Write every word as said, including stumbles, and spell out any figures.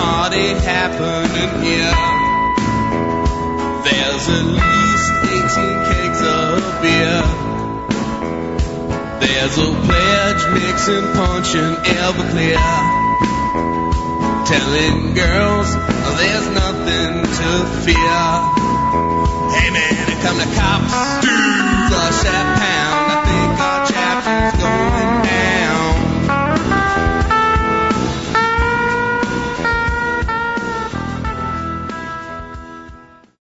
party happening here. There's at least eighteen kegs of beer. There's a pledge mixing punch and Everclear, telling girls there's nothing to fear. Hey man, here come the cops. Dude.